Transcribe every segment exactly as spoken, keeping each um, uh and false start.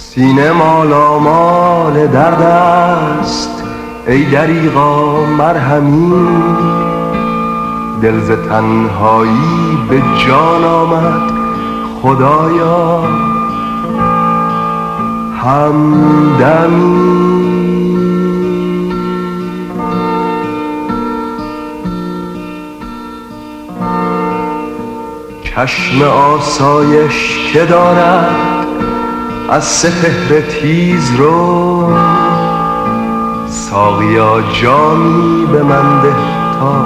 سینه مالامال درد است، ای دریغا مرهمی. دل ز تنهایی به جان آمد، خدایا همدمی. چشم آسایش که دارد از سپهر تیز رو، ساقیا جامی به من ده تا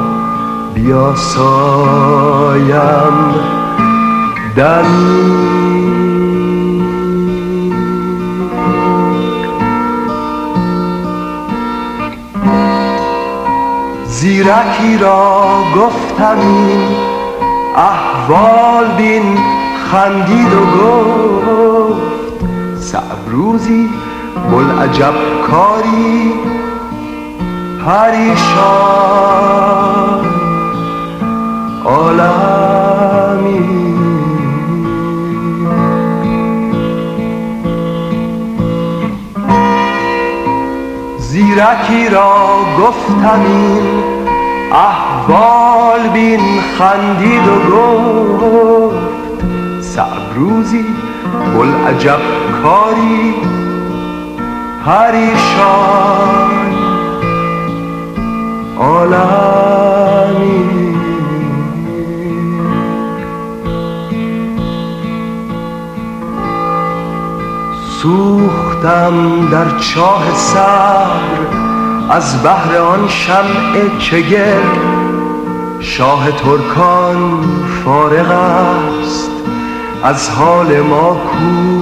بیاسایم دمی. زیرکی را گفتم این احوال بین، خندید و گفت صعب روزی بلعجب کاری پریشان عالمی. زیرکی را گفتم این احوال بین، خندید و گفت صعب روزی بلعجب کاری پریشان عالمی. سوختم در چاه صبر از بهر آن شمع چگل، شاه ترکان فارغ است از حال ما کو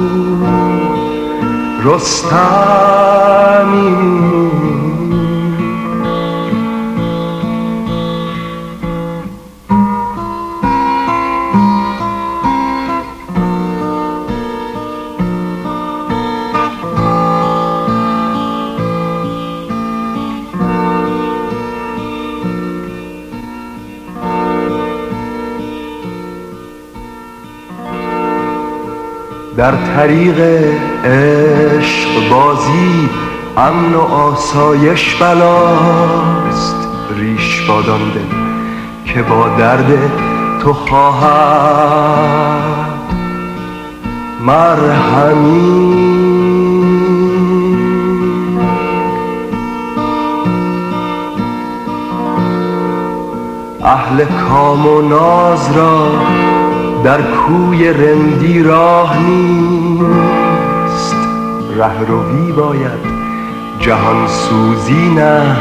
رستمی. در طریق عشق بازی امن و آسایش بلاست، ریش بادان دل که با درد تو خواهد مرهمی. اهل کام و ناز را در کوی رندی راه نیست، رهروی باید جهان سوزی نه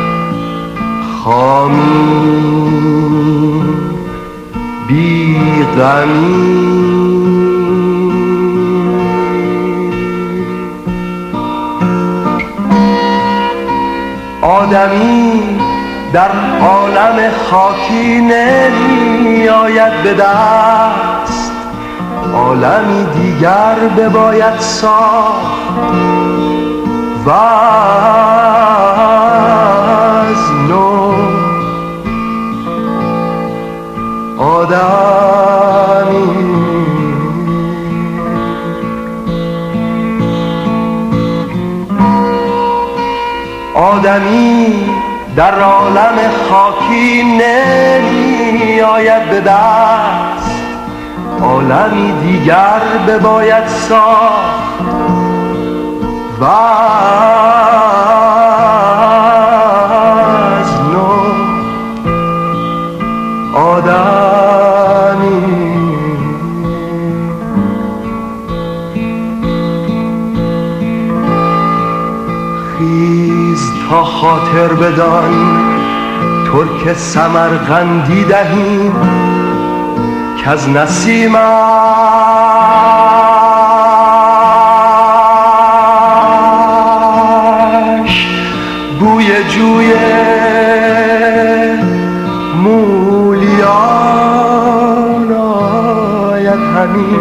خامی بی غمی. آدمی در عالم خاکی نمی آید به دست، عالمی دیگر بباید ساخت و از نو. آدمی آدمی در عالم خاکی نمی آید به دست، عالمی دیگر بباید ساخت و از نو. آدمی خیز تا خاطر بدان ترک سمرقندی دهیم کز نسیمش بوی جوی مولیان آید همی.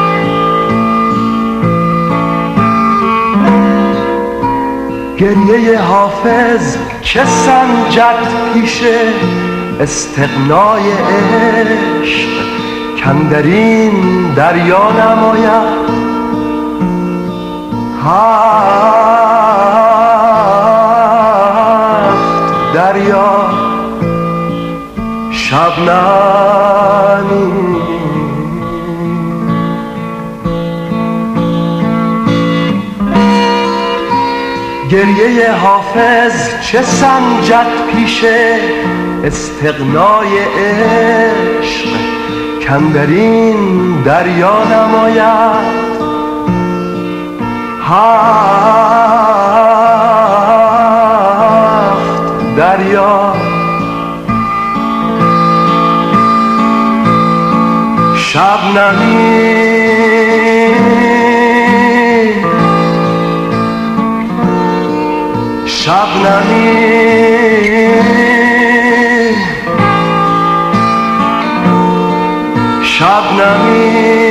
گریه حافظ چه سنجد پیش استغنای عشق، کاندرین دریا نماید هفت دریا شبنمی گریه حافظ چه سنجد پیش استغنای عشق کاندرین دریا نماید هفت دریا شبنمی شبنمی شبنمی